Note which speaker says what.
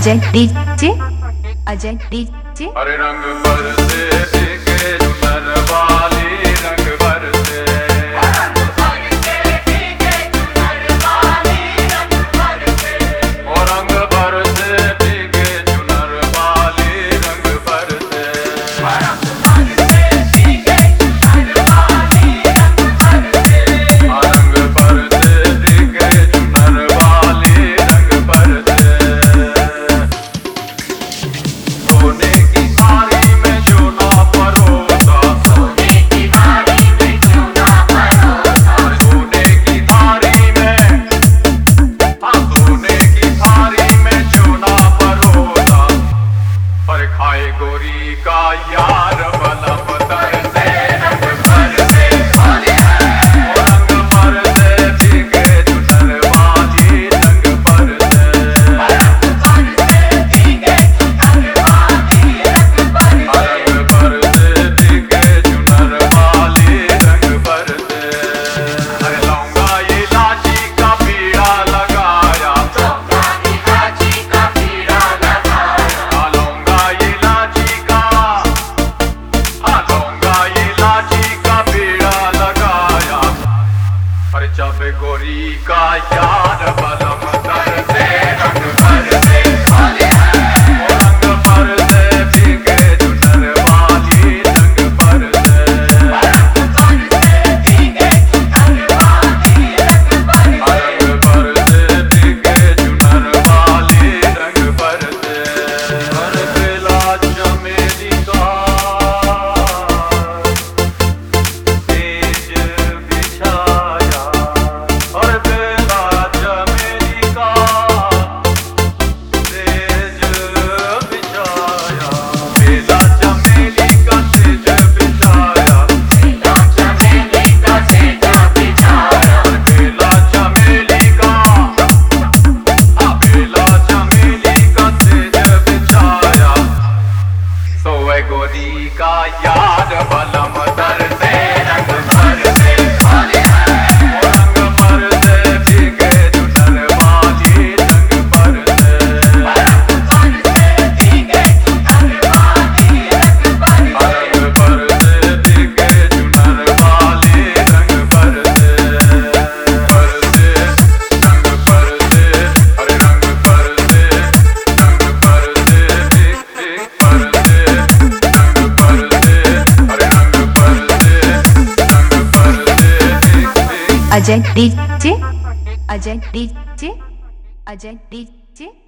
Speaker 1: Ajay DJ, Ajay DJ.
Speaker 2: अरे रंग बरसे भीगे चुनर वाली, रंग बरसे और रंग बरसे भीगे चुनर वाली, रंग बरसे रंग बरसे भीगे चुनर वाली, रंग बरसे सोने की थाली में चूना परोसा, सोने की थाली में चूना परोसा, सोने की थाली में, सोने की थाली में चूना परोसा, पर खाए गोरी का यार बलम तरसे, रंग बरसे रंग बरसे भीगे चुनर वाली, रंग बरसे रंग बरसे भीगे चुनर वाली, रंग बरसे। अरे लौंगा इलायची का पीड़ा लगाया, लौंगा इलायची का पीड़ा लगाया, लौंगा इलायची का, लौंगा इलायची का पीड़ा लगाया, अरे जब गोरी का यार बलम तरसे, रंग बरसे रंग बरसे भीगे चुनर वाली, रंग बरसे रंग बरसे भीगे चुनर वाली, रंग बरसे। हर बेला चमेली का तेज बिछाया, हर बेला चमेली का तेज बिछाया, बेला चमेली का तेज बिछाया, बेला चमेली का तेज बिछाया, बेला चमेली का, बेला चमेली का तेज बिछाया, सोए गोरी का याद बलम तरसे, रंग बरसे रंग बरसे भीगे चुनर वाली, रंग बरसे रंग बरसे भीगे चुनर वाली, रंग बरसे भीगे चुनर वाली, रंग बरसे बरसे रंग बरसे, अरे रंग बरसे रंग बरसे भीगे बरसे रंग बरसे, अरे रंग बरसे भीगे।
Speaker 1: Ajay DJ, Ajay DJ, Ajay DJ.